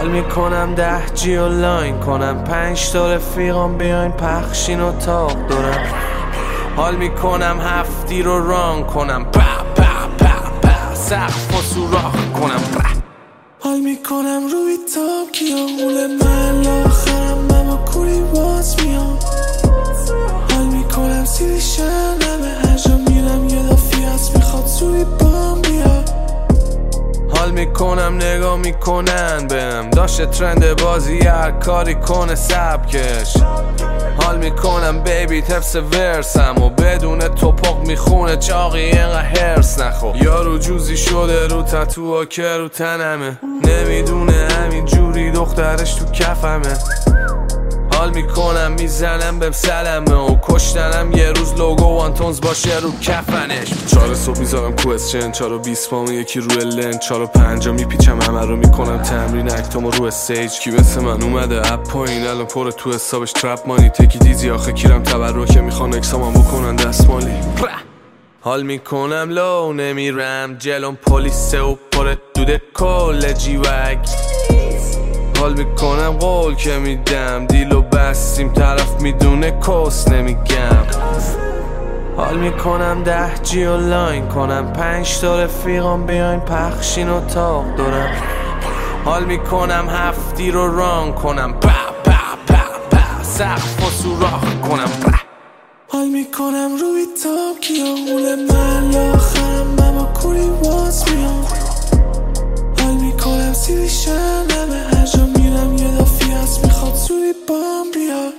حال میکنم 10 جی و لاین کنم 5 تا رفیقام بیاین پخشین و تاق دارم. حال میکنم هفتی رو ران کنم سقف و سوراخ کنم. حال میکنم روی تاب کیامول من آخرم اما کوری باز میام. حال میکنم سیری شنمه هر جا میرم یه دافی هست میخواد سوی بام بیاد. حال میکنم نگاه میکنن بهم داشته ترند بازی هر کاری کنه سبکش. حال میکنم بیبی تفس ورسم و بدون توپق میخونه چاقی اینقدر هرس نخو. یارو جوزی شده رو تتوها که رو تنمه نمیدونه همین جوری دخترش تو کفمه. حال میکنم میزنم بهم سلمه و کشتنم یه روز لوگو وانتونز باشه رو کفنش. 4 صبح میذارم کوئسچن 4 و 20 پامو یکی روی لنگ 4 و 5 میپیچم همه رو میکنم تمرین اکتامو رو استیج. کی مثل من اومده اپ پایین الان پر تو حسابش ترپ مانی تکی دیزی آخه کیرم تبرکه میخوان اکسامم بکنن دستمالی. حال میکنم لو نمیرم جلوم پلیسه و پر دوده کل جیوک. حال میکنم قول که میدم دیلو بستیم طرف میدونه کس نمیگم. حال میکنم 10 جی و لاین کنم 5 تا رفیقام بیاین پخشین و تاق دارم. حال میکنم هفتی رو ران کنم سقف و سوراخ کنم. حال میکنم روی تاب کیامول من آخرم اما کوری باز میام. حال میکنم سیری شنمه هر جا میرم یه دافی هست میخواد سوی بام بیاد.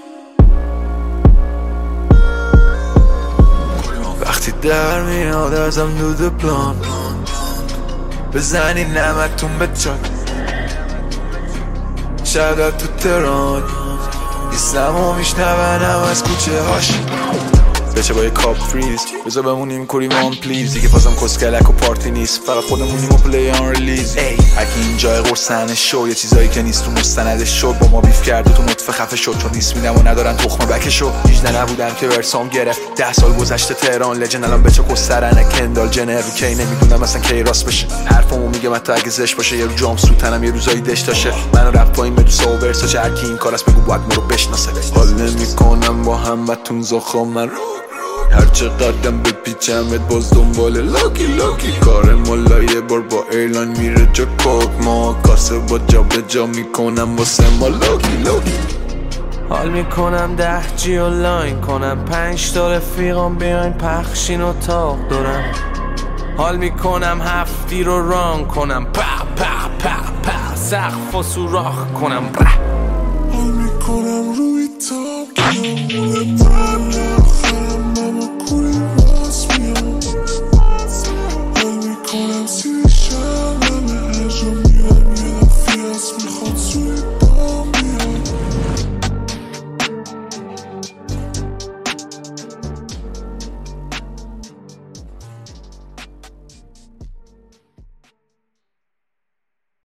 وقتی در میاد ازم دود پلان بزنی نمتون به چاک شاید تو تران نیستم و میشنونم از کوچه هاش بچه با یه کاپ فریز بذار بمونیم کوری وان پلیز دیگه بازم کسکلک و پارتی نیست فقط خودمونیم و پلی آن ریلیز. هرکی اینجای قرصنه شو یه چیزایی که نیست تو مستندش شد با ما بیف کرد و تو نطفه خفه شد چون نیست میدم و ندارن تخمه بکشو. 18 نبودم که ورسام گرفت 10 سال گذشته تهران لجن الان بچه کسرنه کندال جنر رو کی نمیدونم اصلا کی راست بشه. حرفمو میگم حتی اگه زش باشه یه رو جام سوتنم یه روزایی دش تاشه منو رپ پایین به تو سوبرسا چه هرکی این کار است بگو باید ما رو بشناسه. حال نمیکنم با همتون زخم من هر چقدرم بپیچمت باز دنبال لاکی کار مالا یه بار با ایرلاین میره جا کوک ما کاسه با جا به جا میکنم واسه ما لاکی. حال میکنم 10 جی و لاین کنم 5 تا رفیقام بیاین پخشین و تاق دارم. حال میکنم هفتی رو ران کنم سقف و سوراخ کنم. حال میکنم روی تاق کیامول من